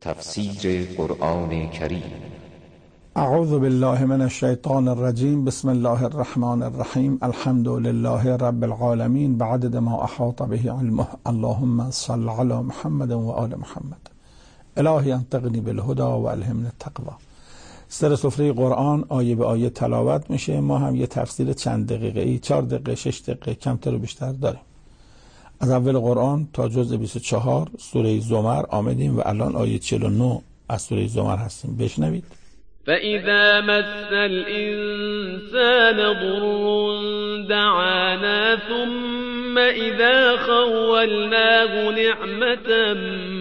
تفسیر قرآن کریم. اعوذ بالله من الشیطان الرجیم. بسم الله الرحمن الرحیم. الحمد لله رب العالمین بعدد ما احاط به علمه. اللهم صل علی محمد و آل محمد. الهی انطقنی بالهدى و الهمنی التقوی. سر سفره قرآن آیه به آیه تلاوت میشه. ما هم یه تفسیر چند دقیقه‌ای 4 دقیقه 6 دقیقه کمتر و بیشتر داریم. از اول قرآن تا جزء 24 سوره زمر آمدیم و الان آیه 49 از سوره زمر هستیم. بشنوید. فإذا مس الإنسان ضر دعانا ثم إذا خولناه نعمة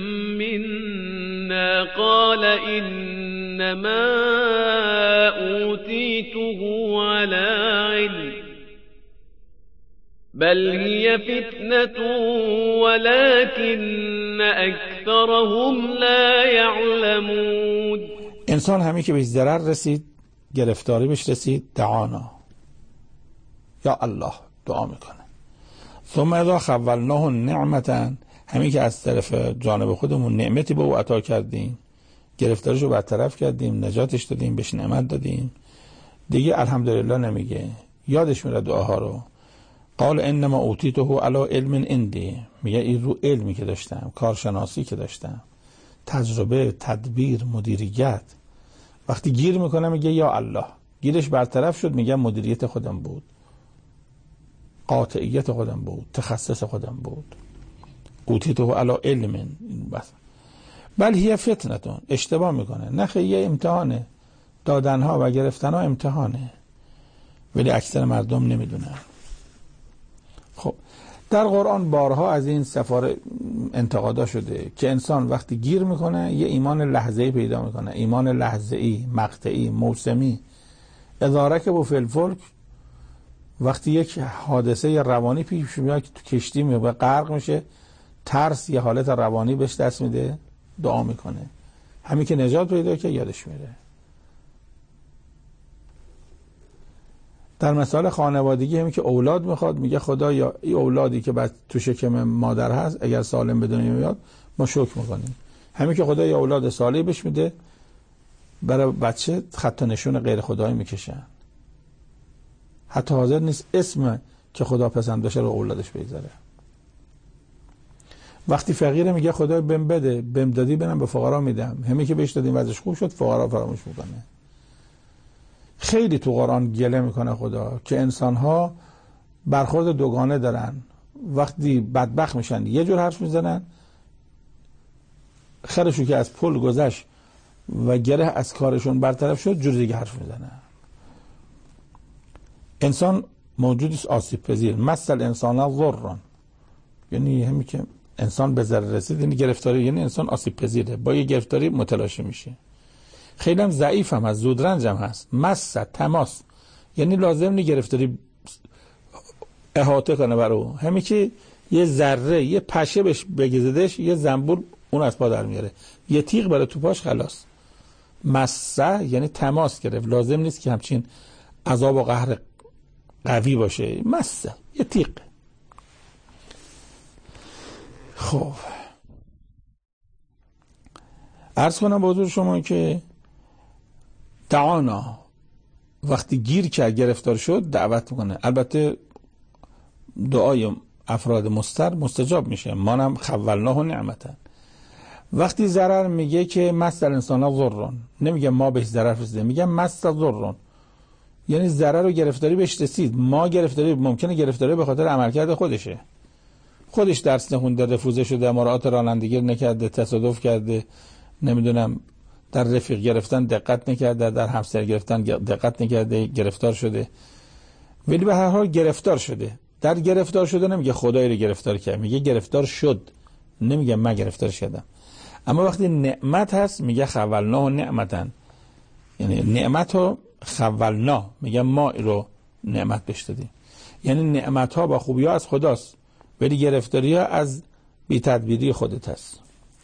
منا قال إنما أوتيته على علم بل هي فتنة ولكن أكثرهم لا يعلمون. انسان همین که بهش ضرر رسید، گرفتاری بهش رسید، دعانا، یا الله دعا میکنه. ثم اذا خولناه نعمتا، همین که از طرف جانب خودمون نعمتی به او عطا کردیم، گرفتاریشو برطرف کردیم، نجاتش دادیم، بهش نعمت دادیم، دیگه الحمدلله نمیگه، یادش میره دعاها رو. قال انما اوتیته علی علم عندی، میگه این رو علمی که داشتم، کارشناسی که داشتم، تجربه، تدبیر، مدیریت. وقتی گیر میکنه میگه یا الله، گیرش برطرف شد، میگه مدیریت خودم بود، قاطعیت خودم بود، تخصص خودم بود. اوتیته علی علم. بس بل هی فتنتون، اشتباه میکنه، نخه یه امتحانه، دادنها و گرفتنها امتحانه، ولی اکثر مردم نمیدونن. خب در قرآن بارها از این سفاره انتقادا شده که انسان وقتی گیر میکنه یه ایمان لحظه‌ای پیدا میکنه، ایمان لحظه‌ای، مقطعی، موسمی. اذا رکبوا فی الفلک، وقتی یک حادثه روانی پیش میاد که تو کشتی میاد غرق میشه، ترس یه حالت روانی بهش دست میده، دعا میکنه، همین که نجات پیدا که یادش میره. در مثال خانوادگی همین که اولاد میخواد، میگه خدایا این اولادی که بعد تو شکم مادر هست اگر سالم به دنیا میاد ما شکر میکنیم. همین که خدایا اولاد صالح بهش میده، برای بچه خط نشون غیر خدایی میکشن، حتی حاضر نیست اسم که خدا پسند بشه رو اولادش بگذاره. وقتی فقیره میگه خدای بهم بده، بهم دادی برم به فقرا میدم، همین که بهش دادیم وضعش خوب شد، فقرا فراموش میکنه. خیلی تو قرآن گله میکنه خدا که انسان‌ها برخورد دوگانه دارن، وقتی بدبخت میشن یه جور حرف میزنن، خرشو که از پل گذشت و گره از کارشون برطرف شد جور دیگه حرف میزنن. انسان موجودی آسیب پذیر، مثل انسان ضررن، یعنی همین که انسان به ضرر رسید یعنی گرفتاری، یعنی انسان آسیب پذیره، با یه گرفتاری متلاشی میشه. خیلی هم ضعیف هم هست، زودرنج هم هست. مس تماس، یعنی لازم نی گرفتاری احاطه کنه برو، همین که یه ذره یه پشه بهش بگزدش، یه زنبور اون از پا در میاره، یه تیغ برای تو پاش خلاص. مسه یعنی تماس گرفت، لازم نیست که همچین عذاب و قهر قوی باشه. مسه یه تیغ. خب عرض کنم به حضور شما که دعانا، وقتی گیر که گرفتار شد دعوت میکنه. البته دعای افراد مستجاب میشه. مانم خولناه نعمتا. وقتی ضرر میگه که مثل انسان ضررون، نمیگه ما بهش ضرر رسیده، میگه مثل ضررون، یعنی ضرر و گرفتاری بهش رسید. ما گرفتاری ممکنه گرفتاری به خاطر عملکرد خودشه، خودش درس نخونده، رفوزه شده، مراعات رانندگی نکرده، تصادف کرده، نمیدونم در رفیق گرفتن دقت نکرده، در همسر گرفتن دقت نکرده، گرفتار شده. ولی به هر حال گرفتار شده. در گرفتار شده نمیگه خدایی رو گرفتار کرد، میگه گرفتار شد، نمیگه من گرفتار شدم. اما وقتی نعمت هست میگه خولناه نعمتا، یعنی نعمت رو خولنا، میگه ما رو نعمت بهش دادیم. یعنی نعمت ها با خوبی ها از خداست، ولی گرفتاری ها از بی تدبیری خودت هست.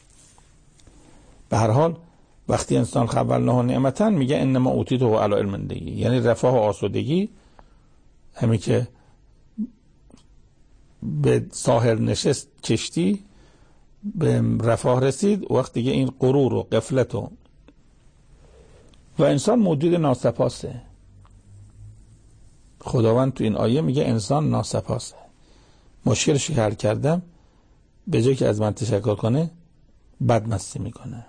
به هر حال وقتی انسان خولناه نعمتا میگه انما اوتیته علی علم عندی، یعنی رفاه و آسودگی، همین که به ساحل نشست کشتی به رفاه رسید، وقتی که این غرور و غفلت و انسان موجود ناسپاسه. خداوند تو این آیه میگه انسان ناسپاسه. مشکلش حل کردم، به جای که از من تشکر کنه بدمستی میکنه.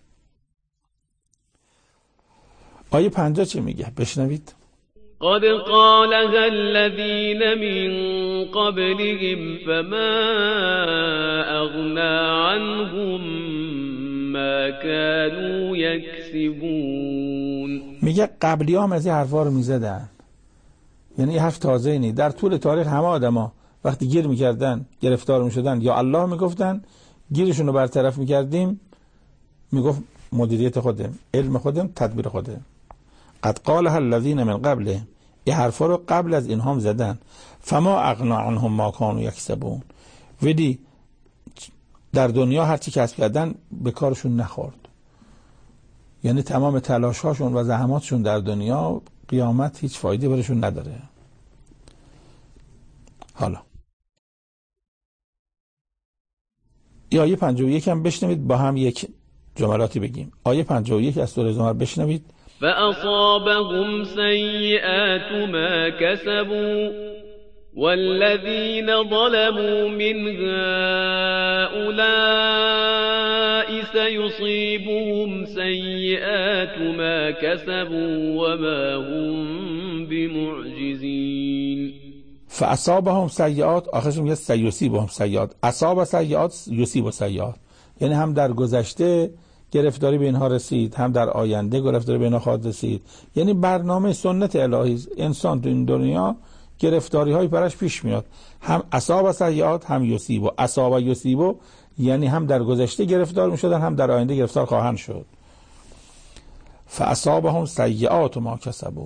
آیه 50 چی میگه؟ بشنوید. قد قالها الذين من قبلهم فما أغنى عنهم ما كانوا يكسبون. میگه قبلی هم از این حرفا رو میزدن، یعنی حرف تازه نی. در طول تاریخ همه آدما وقتی گیر میکردن، گرفتار میشدن، یا الله میگفتن، گیرشون رو برطرف میکردیم، میگفت مدیریت خودم، علم خودم، تدبیر خودم. قد قالها الذين من قبله، این حرفا رو قبل از اینها هم زدن. فما اغنا عنهم ما كانوا یکسبون، ودی در دنیا هرچی کسب کردن به کارشون نخورد. یعنی تمام تلاش هاشون و زحماتشون در دنیا قیامت هیچ فایده برشون نداره. حالا این آیه 51 هم بشنوید، با هم یک جملاتی بگیم. آیه 51 از سوره زمر بشنوید. فأصابهم سيئات ما كسبوا والذين ظلموا من هؤلاء سيصيبهم سيئات ما كسبوا وما هم بمعجزين. فاصابهم سیئات، آخرش میگه سیصیبهم سیئات. اصاب سیئات یصیب سیئات، یعنی هم در گذشته گرفتاری به اینها رسید، هم در آینده گرفتاری به اینها خواهد رسید. یعنی برنامه سنت الهی، انسان تو این دنیا گرفتاری های برش پیش میاد، هم اصاب سیئات هم یصیب. اصاب یصیب یعنی هم در گذشته گرفتار میشدن، هم در آینده گرفتار خواهند شد. فاصابهم سیئات ما کسبوا،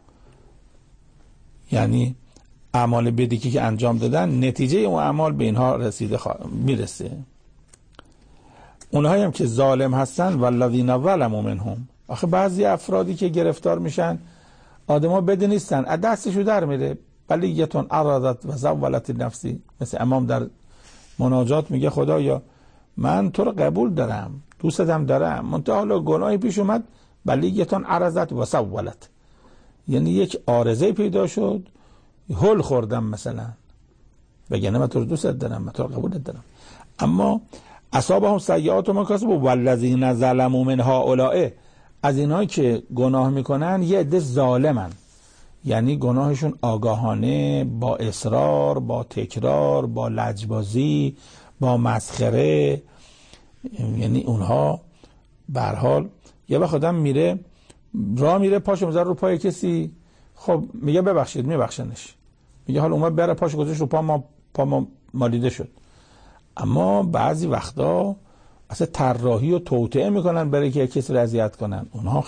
یعنی اعمال بدی که انجام دادن، نتیجه اون اعمال به اینها رسیده میرسه. اونهایی هم که ظالم هستن والذین ظلموا منهم، آخه بعضی افرادی که گرفتار میشن آدما بد نیستن، از دستشو در میره. بلیتون عرضت و زولت نفسی، مثل امام در مناجات میگه خدایا من تو رو قبول دارم، دوستم دارم، منتها حالا گناهی پیش اومد، بلیتون عرضت و زولت، یعنی یک عارضه پیدا شد، هول خوردم مثلا، بگنه من تو رو دوست دارم، من تو رو قبول دارم. اما اصابهم سیئات ما کسبوا والذین ظلموا من هؤلاء، از اینایی که گناه میکنن یه عده ظالمن، یعنی گناهشون آگاهانه، با اصرار، با تکرار، با لجبازی، با مسخره، یعنی اونها به هر حال یه وقت آدم میره راه میره پاشو میذاره رو پای کسی، خب میگه ببخشید، میبخشنش، میگه حالا اومد بره پاشو گذاشت رو پا ما مالیده شد. اما بعضی وقتا اصلا طراحی و توطئه میکنن برای که کسی رو اذیت کنن. اونها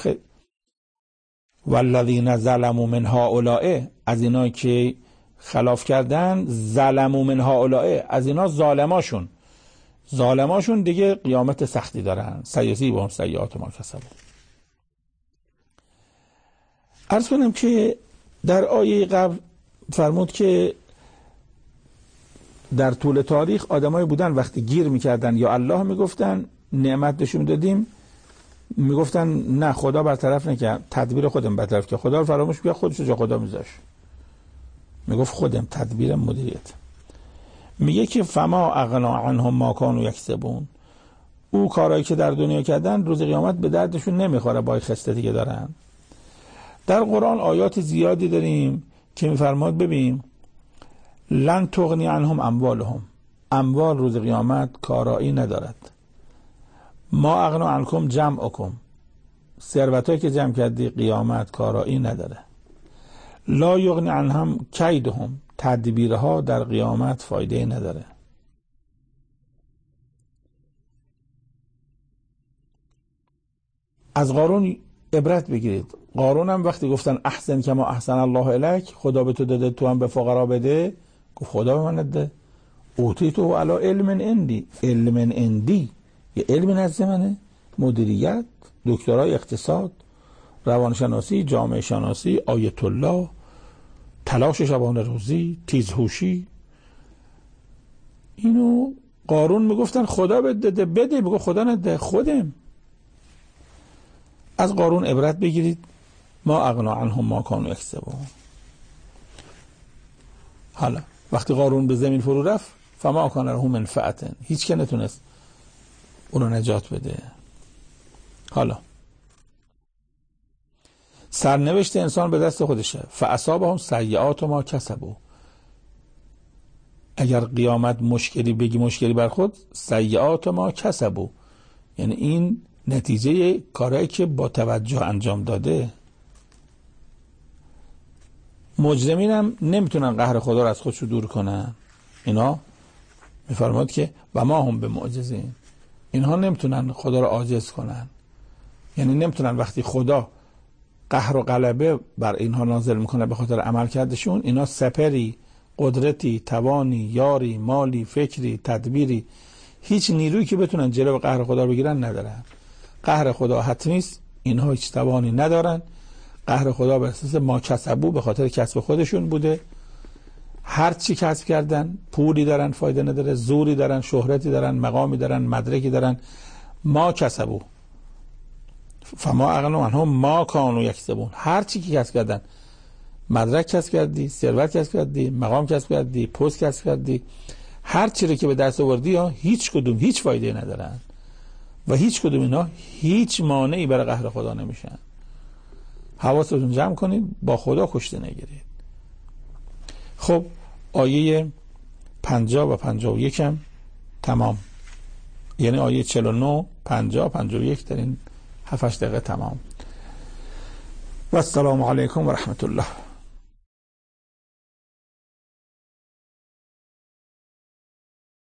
والذین ظلموا من هؤلاء، از اینا که خلاف کردن، ظلموا من هؤلاء، از اینا ظالماشون دیگه قیامت سختی دارن. سیصیبهم سیئات ما کسبوا. عرض کنم که در آیه قبل فرمود که در طول تاریخ آدمایی بودن وقتی گیر میکردن یا الله میگفتن، نعمت بهشون دادیم، میگفتن نه خدا برطرف نکرد، تدبیر خودم برطرف کرد. خدا رو فراموش کرد، خودش رو جا خدا میذاشت، میگفت خودم تدبیرم مدیریت. میگه که فما اغنا عنهم ما كانوا یکسبون، او کارهایی که در دنیا کردن روز قیامت به دردشون نمیخوره با خصلتی که دارن. در قرآن آیات زیادی داریم که میفرماد ببین لن تغنی عنهم اموالهم، اموال روز قیامت کارایی ندارد. ما اغنا عنکم جمعکم، ثروتایی که جمع کردی قیامت کارایی نداره. لا یغنی عنهم کیدهم، تدبیرها در قیامت فایده نداره. از قارون عبرت بگیرید. قارون هم وقتی گفتن احسن کما احسن الله الیک، خدا به تو داده تو هم به فقرا بده، گفت خدا به من نده. اوتیتو علی علم عندی، علم عندی یه علم نزد منه، مدیریت، دکترای اقتصاد، روانشناسی، جامعه شناسی، آیت الله، تلاش شبانه روزی، تیزهوشی. اینو قارون میگفتن خدا بده، بگو خدا نده، خودم. از قارون عبرت بگیرید. ما اغنا عنهم ما کانوا یکسبون. حالا وقتی قارون به زمین فرو رفت، فما کان له منفعة، هیچ که نتونست اونو نجات بده. حالا سرنوشت انسان به دست خودشه. فاصابهم سیئات ما کسبوا. اگر قیامت مشکلی بگی، مشکلی بر خود، سیئات ما کسبوا، یعنی این نتیجه کارهایی که با توجه انجام داده. مجرمین هم نمیتونن قهر خدا رو از خودشو دور کنن. اینا میفرماد که و ما هم به معجزین، اینها نمیتونن خدا رو عاجز کنن. یعنی نمیتونن وقتی خدا قهر و غلبه بر اینها نازل میکنه به خاطر عمل کردشون، اینا سپری، قدرتی، توانی، یاری، مالی، فکری، تدبیری، هیچ نیرویی که بتونن جلو قهر خدا بگیرن ندارن. قهر خدا حتمی است، اینها هیچ توانی ندارن. قهر خدا بر اساس ما کسبو، به خاطر کسب خودشون بوده. هر چی کسب کردن، پولی دارن فایده نداره، زوری دارن، شهرتی دارن، مقامی دارن، مدرکی دارن، ما کسبو. فما اغنا عنهم ما کانوا یکسبون. هر چی که کسب کردن، مدرک کسب کردی، ثروت کسب کردی، مقام کسب کردی، پست کسب کردی، هر چی رو که به دست آوردی ها، هیچ کدوم هیچ فایده ندارن و هیچ کدوم اینا هیچ مانعی برای قهر خدا نمیشن. حواستون جمع کنید، با خدا کشته نگیرید. خب آیه 50 و 51 هم تمام، یعنی آیه 49 50 51 در این 7-8 دقیقه تمام. و السلام علیکم و رحمت الله.